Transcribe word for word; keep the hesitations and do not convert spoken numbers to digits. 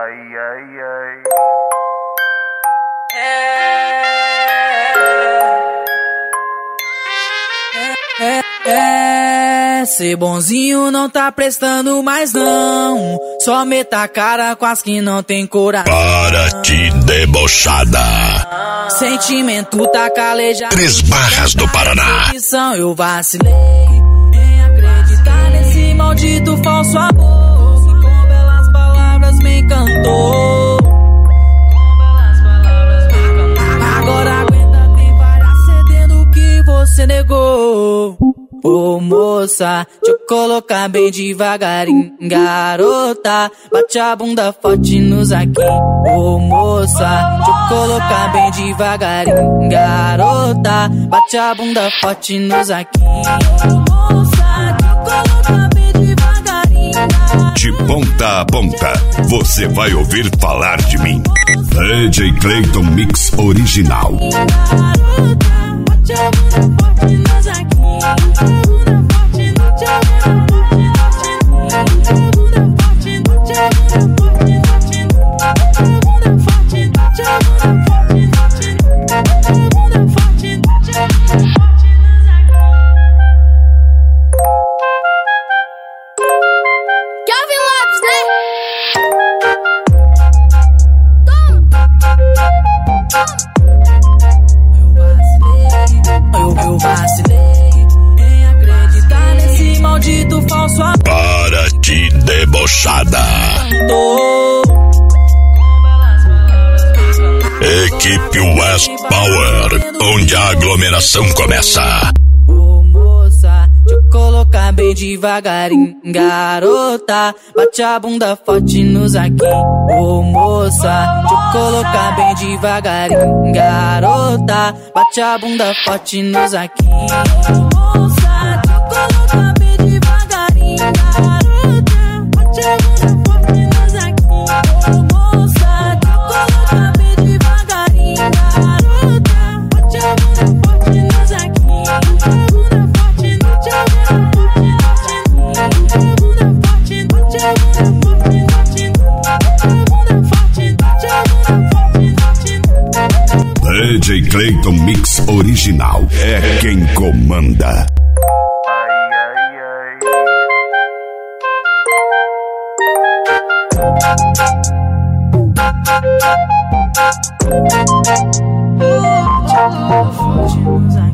Ai, ai, ai. É, é, é, ser bonzinho não tá prestando mais não. Só meta a cara com as que não tem coração. Para de debochada. Sentimento tá calejado. Três Barras do Paraná. Eu vacilei em acreditar nesse maldito falso amor que com belas palavras me encantou. Com belas palavras me encantou. Agora aguenta, tem várias cedendo o que você negou. Ô moça, deixa eu colocar bem devagarinho. Garota, bate a bunda forte nos aqui. Ô moça, deixa eu colocar bem devagarinho. Garota, bate a bunda forte nos aqui. Ô moça, deixa eu colocar bem devagarinho. De ponta a ponta, você vai ouvir falar de mim. D J Clayton Mix Original. Garota, bate a bunda forte nos aqui. Eu vacilei em acreditar nesse maldito falso amor. Para de debochada. Tô. Equipe West Power, onde a aglomeração começa. Ô moça, deixa eu colocar bem devagarinho. Garota, bate a bunda forte nos aqui. Ô moça, deixa eu colocar bem devagarinho. Garota, bate a bunda forte nos aqui. Ô moça, deixa eu colocar bem devagarinho. Garota, bate a bunda forte nos aqui. Ô moça, deixa eu colocar bem devagarinho. Garota, bate a bunda forte nos aqui. Bunda forte, bate a bunda forte, bate a bunda forte, bate a bunda forte. D J Clayton Mix Original é quem comanda. Forte nos aqui.